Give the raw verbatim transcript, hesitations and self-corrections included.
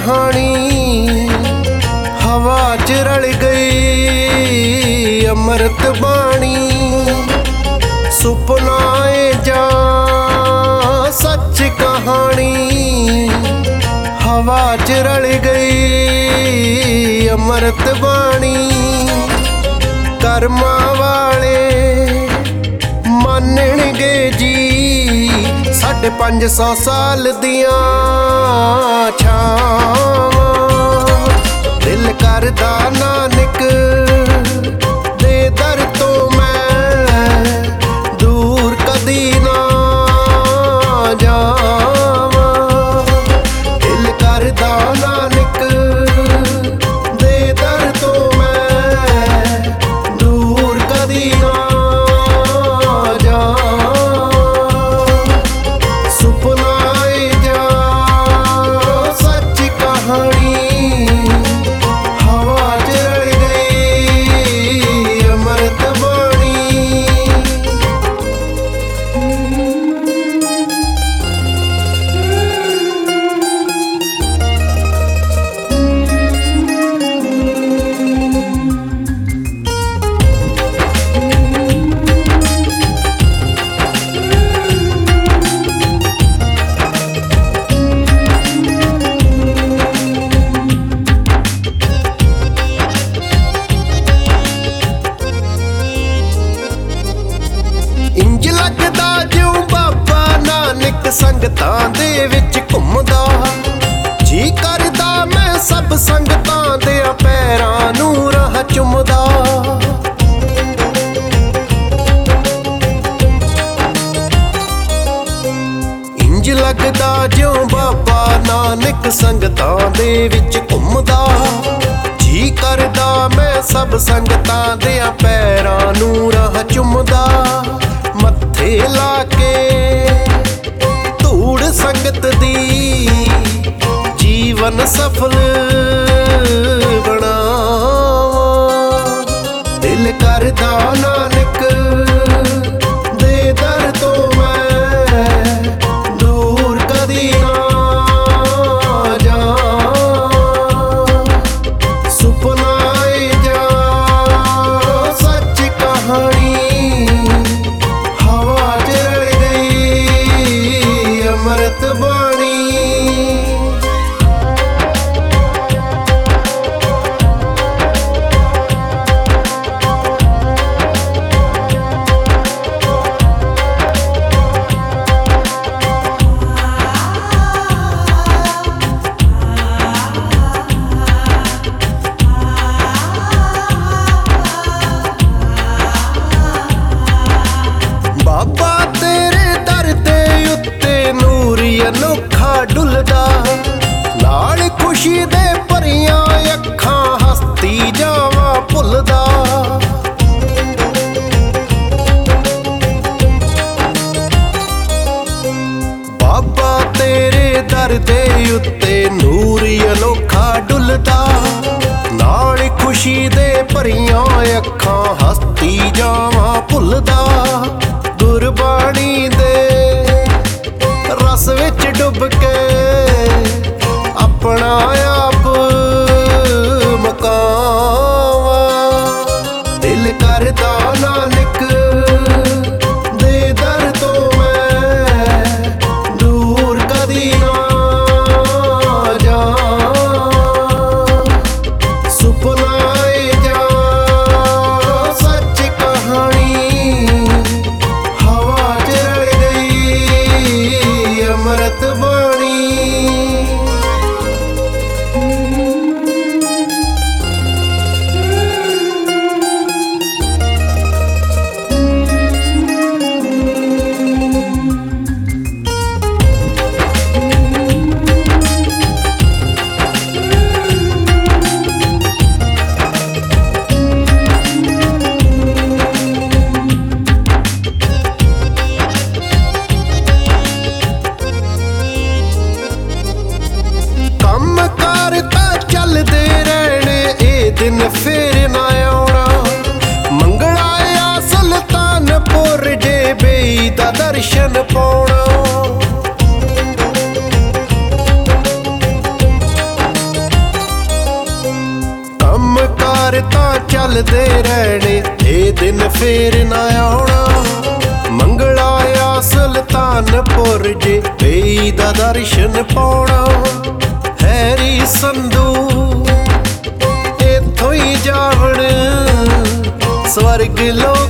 कहानी हवा च रल गई अमृत बाणी। सुपनाए जा सच कहानी हवा च रल गई अमृत बाणी। कर्मा वाले मानणगे जी साढ़े पंज सौ साल दियां छावां। दिल करदा नानक दे दर तो मैं दूर कदी ना जावां। दिल करदा नानक दे दर तो मैं दूर कदी ना इंज लगदा जिउं बाबा नानक संगतां दे विच घुमदा। जी करदा मैं सब संगतां दे पैरां नूं राह चुमदा। इंज लगदा जिउं बाबा नानक संगतां दे विच घुमदा। जी करदा मैं सब संगतां दे पैरां नूं राह चुमदा। मत्थे ला के धूड़ संगत दी जीवन सफल बनावां। दिल करदा नानक दे दर तो मैं दूर कदी ना जावां। सुपनाए जा सच कहानी अमृत बाणी। बाबा तेरे दर दे उत्ते नूरी अनोखा डुलदा। नाल खुशी दे भरियां अखां हस्ती जावां भुलदा। बाबा तेरे दर दे उत्ते नूरी अनोखा डुलदा। नाल खुशी दे भरियां अखां हस्ती जावां भुलदा। गुरबाणी दे रस विच डुब के अपना आप मकावां। दिल करदा नानक दे दर तो मैं दूर कदी ना जावां। सुपनाए जा सच कहानी अमृत बाणी। ਰਹਿਣੇ, ਇਹ ਦਿਨ ਫੇਰ ਨਾ ਆਉਣਾ। ਮੰਗਲਾ ਆ ਸੁਲਤਾਨਪੁਰ ਜੇ ਬੇਈ ਦਾ ਦਰਸ਼ਨ ਪਾਉਣਾ। ਹੈਰੀ ਸੰਧੂ ਇੱਥੋਂ ਹੀ ਜਾਵਣ, ਸਵਰਗ ਲੋ